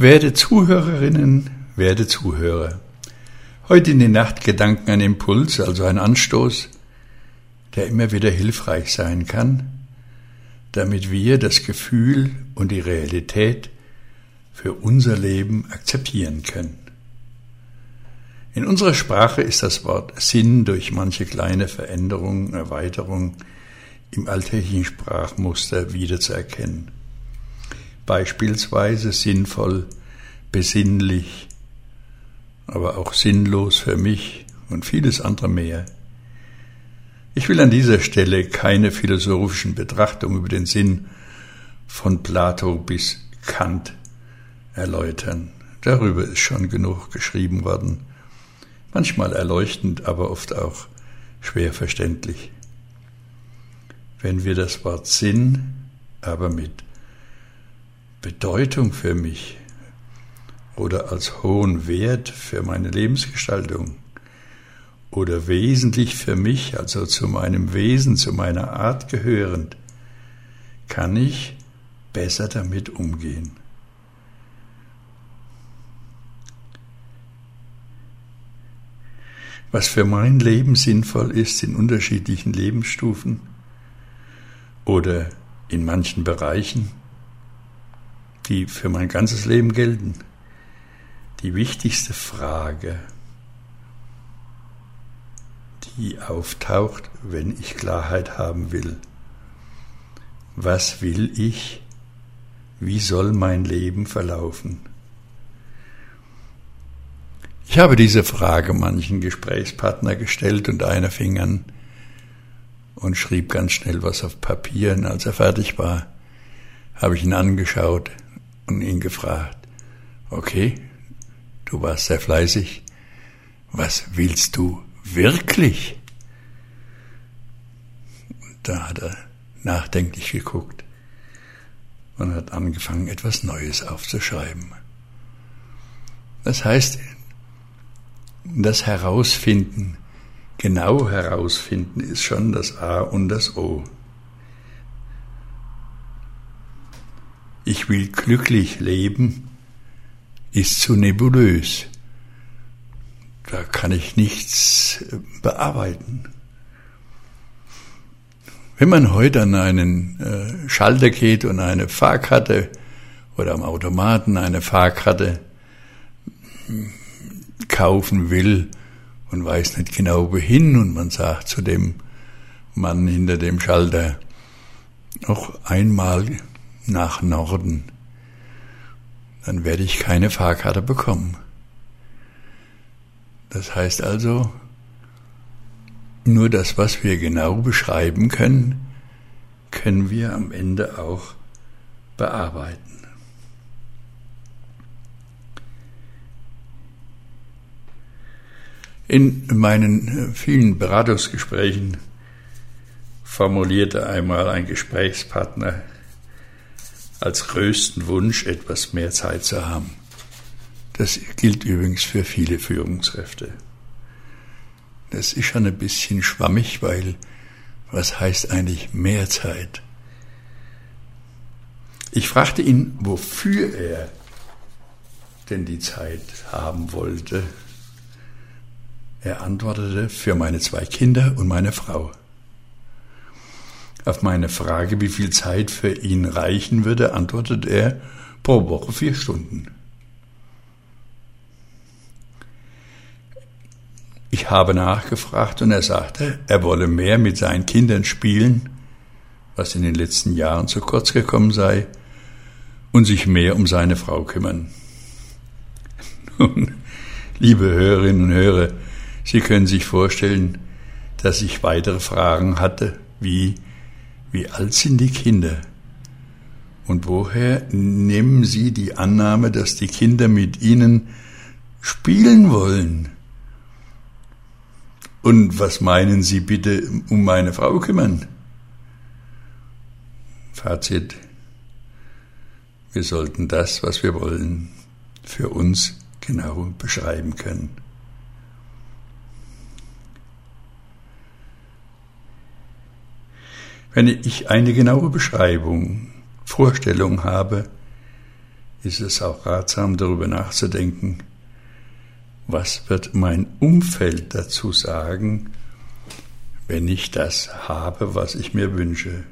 Werde Zuhörerinnen, werde Zuhörer. Heute in den Nachtgedanken ein Impuls, also ein Anstoß, der immer wieder hilfreich sein kann, damit wir das Gefühl und die Realität für unser Leben akzeptieren können. In unserer Sprache ist das Wort Sinn durch manche kleine Veränderungen, Erweiterungen im alltäglichen Sprachmuster wiederzuerkennen. Beispielsweise sinnvoll, besinnlich, aber auch sinnlos für mich und vieles andere mehr. Ich will an dieser Stelle keine philosophischen Betrachtungen über den Sinn von Plato bis Kant erläutern. Darüber ist schon genug geschrieben worden, manchmal erleuchtend, aber oft auch schwer verständlich. Wenn wir das Wort Sinn aber mit Bedeutung für mich oder als hohen Wert für meine Lebensgestaltung oder wesentlich für mich, also zu meinem Wesen, zu meiner Art gehörend, kann ich besser damit umgehen. Was für mein Leben sinnvoll ist in unterschiedlichen Lebensstufen oder in manchen Bereichen, die für mein ganzes Leben gelten. Die wichtigste Frage, die auftaucht, wenn ich Klarheit haben will. Was will ich? Wie soll mein Leben verlaufen? Ich habe diese Frage manchen Gesprächspartner gestellt und einer fing an und schrieb ganz schnell was auf Papier. Und als er fertig war, habe ich ihn angeschaut und ihn gefragt, okay, du warst sehr fleißig, was willst du wirklich? Und da hat er nachdenklich geguckt und hat angefangen, etwas Neues aufzuschreiben. Das heißt, das Herausfinden, genau herausfinden, ist schon das A und das O. Ich will glücklich leben, ist zu nebulös. Da kann ich nichts bearbeiten. Wenn man heute an einen Schalter geht und eine Fahrkarte oder am Automaten eine Fahrkarte kaufen will und weiß nicht genau wohin und man sagt zu dem Mann hinter dem Schalter, noch einmal nach Norden, dann werde ich keine Fahrkarte bekommen. Das heißt also, nur das, was wir genau beschreiben können, können wir am Ende auch bearbeiten. In meinen vielen Beratungsgesprächen formulierte einmal ein Gesprächspartner als größten Wunsch, etwas mehr Zeit zu haben. Das gilt übrigens für viele Führungskräfte. Das ist schon ein bisschen schwammig, weil was heißt eigentlich mehr Zeit? Ich fragte ihn, wofür er denn die Zeit haben wollte. Er antwortete, für meine 2 Kinder und meine Frau. Auf meine Frage, wie viel Zeit für ihn reichen würde, antwortet er, pro Woche 4 Stunden. Ich habe nachgefragt und er sagte, er wolle mehr mit seinen Kindern spielen, was in den letzten Jahren zu kurz gekommen sei, und sich mehr um seine Frau kümmern. Nun, liebe Hörerinnen und Hörer, Sie können sich vorstellen, dass ich weitere Fragen hatte, wie alt sind die Kinder? Und woher nehmen Sie die Annahme, dass die Kinder mit Ihnen spielen wollen? Und was meinen Sie bitte um meine Frau kümmern? Fazit: Wir sollten das, was wir wollen, für uns genau beschreiben können. Wenn ich eine genaue Beschreibung, Vorstellung habe, ist es auch ratsam, darüber nachzudenken, was wird mein Umfeld dazu sagen, wenn ich das habe, was ich mir wünsche.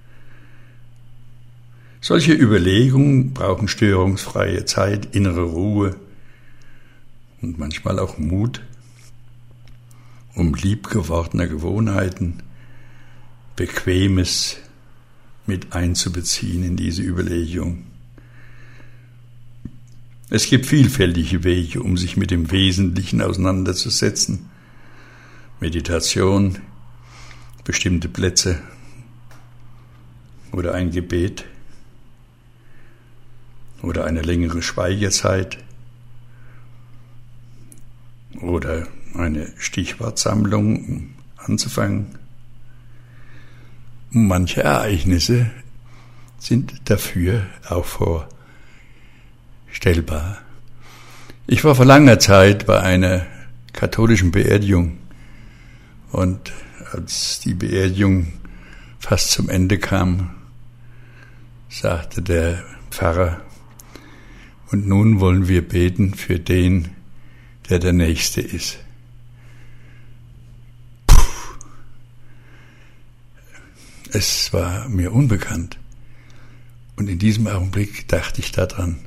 Solche Überlegungen brauchen störungsfreie Zeit, innere Ruhe und manchmal auch Mut, um liebgewordene Gewohnheiten, Bequemes mit einzubeziehen in diese Überlegung. Es gibt vielfältige Wege, um sich mit dem Wesentlichen auseinanderzusetzen. Meditation, bestimmte Plätze oder ein Gebet oder eine längere Schweigezeit oder eine Stichwortsammlung, um anzufangen. Manche Ereignisse sind dafür auch vorstellbar. Ich war vor langer Zeit bei einer katholischen Beerdigung und als die Beerdigung fast zum Ende kam, sagte der Pfarrer: Und nun wollen wir beten für den, der Nächste ist. Es war mir unbekannt. Und in diesem Augenblick dachte ich daran,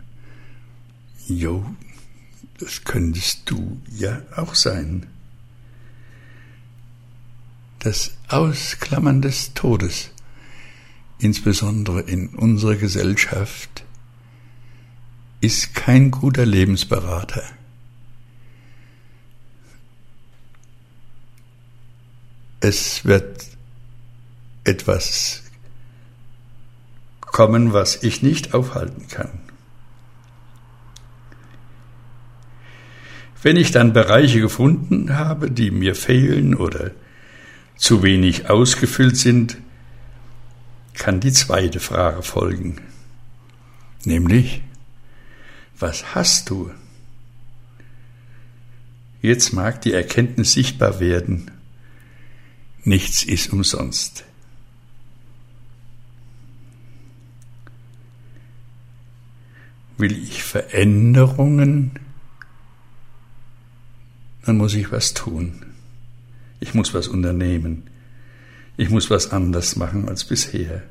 das könntest du ja auch sein. Das Ausklammern des Todes, insbesondere in unserer Gesellschaft, ist kein guter Lebensberater. Es wird etwas kommen, was ich nicht aufhalten kann. Wenn ich dann Bereiche gefunden habe, die mir fehlen oder zu wenig ausgefüllt sind, kann die zweite Frage folgen, nämlich: Was hast du? Jetzt mag die Erkenntnis sichtbar werden: Nichts ist umsonst. Will ich Veränderungen, dann muss ich was tun. Ich muss was unternehmen. Ich muss was anders machen als bisher.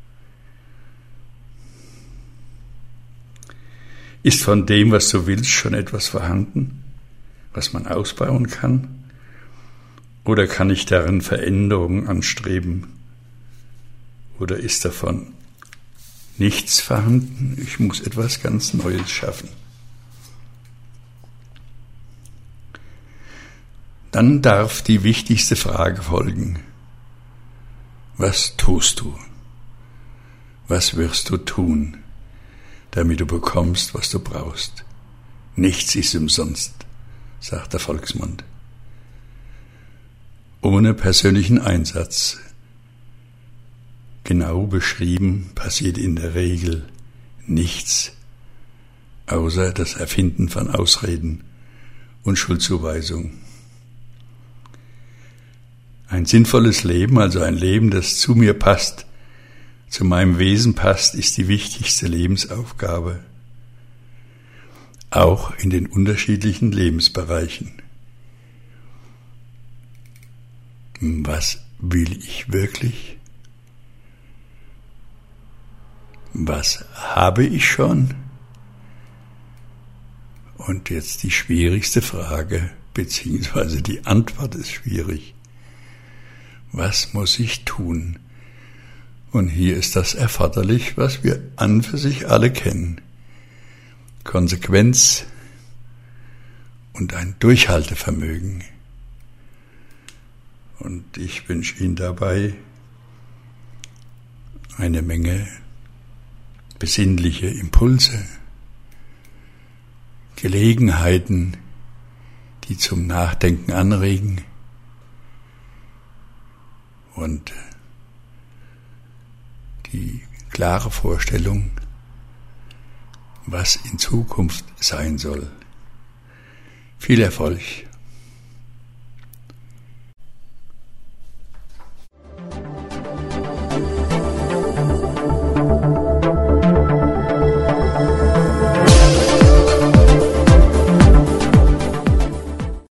Ist von dem, was du willst, schon etwas vorhanden, was man ausbauen kann? Oder kann ich darin Veränderungen anstreben? Oder ist davon nichts vorhanden? Ich muss etwas ganz Neues schaffen. Dann darf die wichtigste Frage folgen: Was tust du? Was wirst du tun, damit du bekommst, was du brauchst? Nichts ist umsonst, sagt der Volksmund. Ohne persönlichen Einsatz, genau beschrieben, passiert in der Regel nichts, außer das Erfinden von Ausreden und Schuldzuweisung. Ein sinnvolles Leben, also ein Leben, das zu mir passt, zu meinem Wesen passt, ist die wichtigste Lebensaufgabe, auch in den unterschiedlichen Lebensbereichen. Was will ich wirklich? Was habe ich schon? Und jetzt die schwierigste Frage, beziehungsweise die Antwort ist schwierig. Was muss ich tun? Und hier ist das erforderlich, was wir an für sich alle kennen. Konsequenz und ein Durchhaltevermögen. Und ich wünsche Ihnen dabei eine Menge besinnliche Impulse, Gelegenheiten, die zum Nachdenken anregen und die klare Vorstellung, was in Zukunft sein soll. Viel Erfolg!